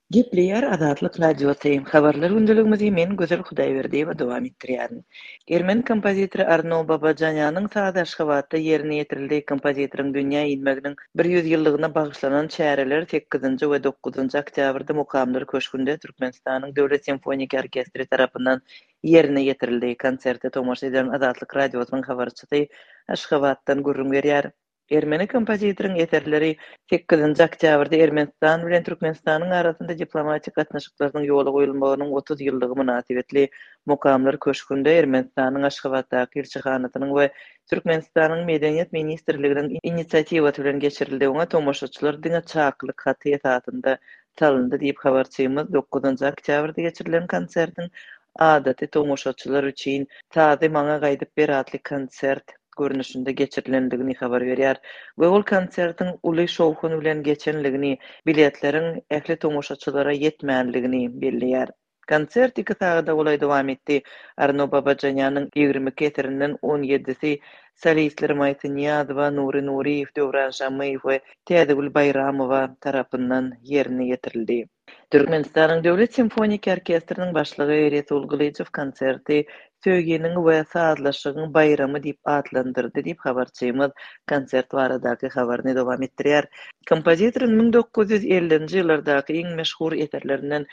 Gepleýär Azatlyk radiosyň. Habarlar gündeligimizi men Gözel Hudaýberdiýewa dowam etdirýärin. Ermeni kompozitori Arno Babajanýanyň saz aşgabatda ýerine ýetirildi. Kompozitoriň dünýä ilmeginiň 100 ýyllygyna bagyşlanan çäreler 8-nji we 9-njy oktýabrda mukamlar köşkünde Türkmenistanyň Döwlet Simfonik Orkestri tarapyndan ýerine ýetirildi. Konsertde tomoşa eden Azatlyk radiosynyň habarçysy Aşgabatdan gurrun berýär. Ermeni kompozitoriň eserleri 8-nji oktýabrda Ermenistan bilen Türkmenistanyň arasynda diplomatik gatnaşyklaryň ýola goýulmagynyň 30 ýyllygy münasibetli mukamlar köşkünde Ermenistanyň Aşgabatdaky elçihanasynyň we Türkmenistanyň Medeniýet ministrliginiň initsiatiwasy bilen geçirildi. Oňa tomoşaçylar diňe çaklyk haty esasynda çalyndy diýip habarçymyz 9-njy oktýabrda geçirilen konsertin adaty tomoşaçylar üçin "Tazy maňa gaýdyp ber" adly konsert görnüşinde geçirilendigini habar berýär. We ol konsertiň uly şowhun bilen geçenligini, biletleriň ähli tomoşaçylara ýetmänligini belläýär. Konsert 2 sagada bolay dowam etdi. Arno Babajanýanyň 20 keserinden 17-si solistler Maýsy Niýazowa, Nury Nuriýew, Döwran Şamyýew we Täzegül Bayramowa tarapyndan ýerine ýetirildi. Türkmenistanyň Döwlet Simfonik Orkestriniň başlygy Resul Gylyjov konserti söýgeniň we sazlaşygyň bayramy diýip adlandyrdy diýip habarçymyz konsert baradaky habaryny dowam etdirýär. Kompozitoriň 1950-nji ýyllardaky iň meşhur eserlerinden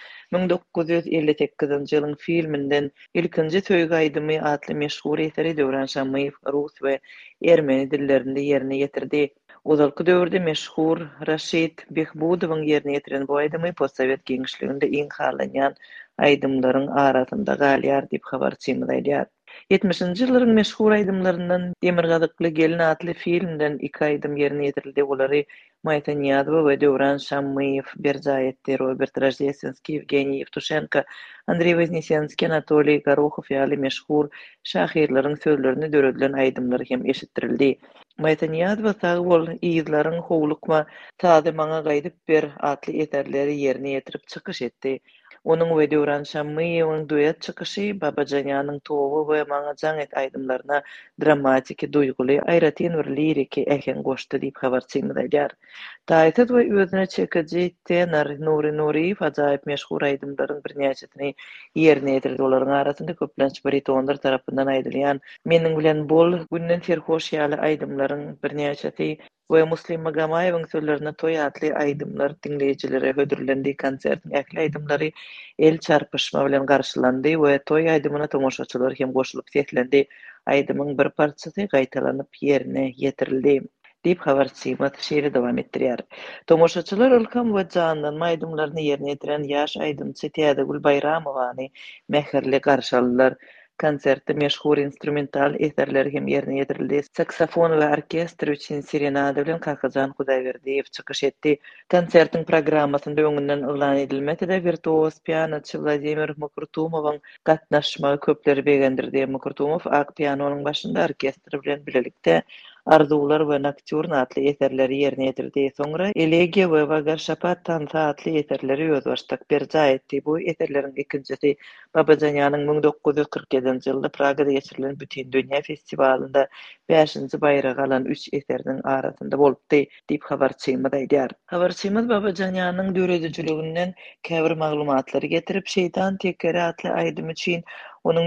1958-nji ýylyň filminden "Ilkinji söýgü aýdymy" adly meşhur eseri Döwran Şamyýew rus we ermeni dillerinde ýerine ýetirdi. Ozalky döwürde meşhur Raşid Behbudowyň ýerine ýetiren bu aýdymy postsovet giňişliginde iň harlanýan aýdymlaryň arasynda galýar diýip habarçymyz aýdýar. 70-nji ýyllaryň meşhur aýdymlaryndan Demirgazykly gelin adly filmden 2 aýdym ýerine ýetirildi. Olary Maýsa Niýazowa we Döwran Şamyýew berjaýetdi. Robert Rojdeственский, Evgeniy Yevtushenko, Andrey Voznesenskiy, Anatoliy Goroxov ýaly meşhur şahyrlaryň sözlerini döredilen aýdymlary hem eşitdirildi. Maýsa Niýazowa sagy bol ýyzlaryň howlukma "Tazy maňa gaýdyp ber" adly eserleri ýerine ýetirip çykyş etdi. Onuň we Döwran Şamyýewiň duet çykyşy Babajanýanyň "Towy" we "Maňa jaň et" aýdymlaryna dramatik, duýguly, aýratyn bir liriki ähen goşdy diýip habarçymyz aýdýar. Taýsat we özüne çekeji tenor Nury Nuriýew ajaýyp meşhur aýdymlaryň birnäçesini ýerine ýetirdi. Olaryň arasynda köplenç baritonlar tarapyndan aýdylýan "Meniň bilen bol" günden serhoş ýaly aýdymlaryň birnäçesi we Muslim Magamaýewiň sözlerine "Toy" adly aýdymlar dinleýijilere hödürlendi. Konsertiň ähli aýdymlary el çarpyşma bilen garşylandy we "Toy" aýdymyna tomoşaçylar hem goşulyp seslendi. Aýdymyň bir parçasy gaýtalanyp ýerine ýetirildi diýip habarçymyz şeýle dowam etdirýär. Tomoşaçylar ilham we janlanma aýdymlaryny ýerine ýetiren ýaş aýdymçy Täzegül Bayramowany mähirli garşy aldylar. Konsertde meşhur instrumental eserler hem ýerine ýetirildi. Saksofon we orkestr üçin serenada bilen Kakajan Hudaýberdiýew çykyş etdi. Konsertiň programmasynda öňünden elan edilmese-de virtuoz pianoçy Vladimir Mokurtumowyň gatnaşmagy köpleri beğendirdi. Mokurtumow ak pianonyň başynda orkestr bilen bilelikde "Arzuwlar we Nocturne" adly eserleri ýerine ýetirdi. Soňra "Elegiya" we "Vagar Şapat" adly eserleri ýozbaşdak berja etdi. Bu eserleriň ikincisi Babajanýanyň 1947-nji ýylda Pragada geçirilen Bütün Dünýä festivalynda 5-nji baýragy alan 3 eseriniň arasynda bolupdy diýip habarçymyz aýdýar. Habarçymyz Babajanýanyň döredijiliginden käbir maglumatlary getirip "Şeýtan tekeri" adly aýdym üçin onuň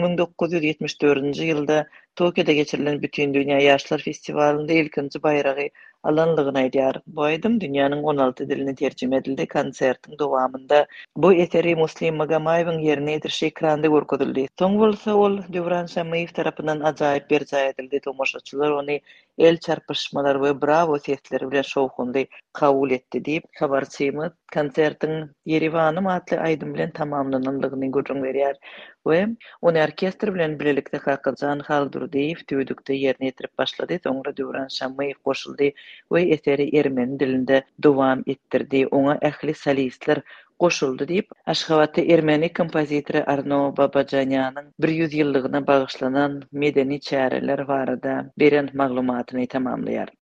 1974-nji ýylda Tokioda geçirilen Bütün Dünýä ýaşlar festivalynda ilkinji baýragy alanlygyny aýdýar. Bu aýdym dünýäniň 16 diline terjime edildi. Konsertiň dowamında bu eseri Muslim Magamaýewiň ýerine ýetirişi ekranda görkezildi. Soň bolsa ol Döwran Şamyýew tarapyndan ajaýyp berja edildi. Tomoşaçylar ony el çarpyşmalar we bravo sesleri bilen şowhundy kabul etdi diýip habarçymyz konsertiň Yerewanym adly aýdym bilen tamamlananlygyny görüň berýär we ony orkestr bilen bilelikde Kakajan Haldurdiýew tüýdükde ýerine ýetirip başlady. Soňra Döwran Şamyýew goşuldy we eseri ermeni dilinde dowam etdirdi. Oňa ähli solistler goşuldy diýip Aşgabatda ermeni kompozitori Arno Babajanýanyň 100 ýyllygyna bagyşlanan medeni çäreler barada beren maglumatyny tamamlaýar.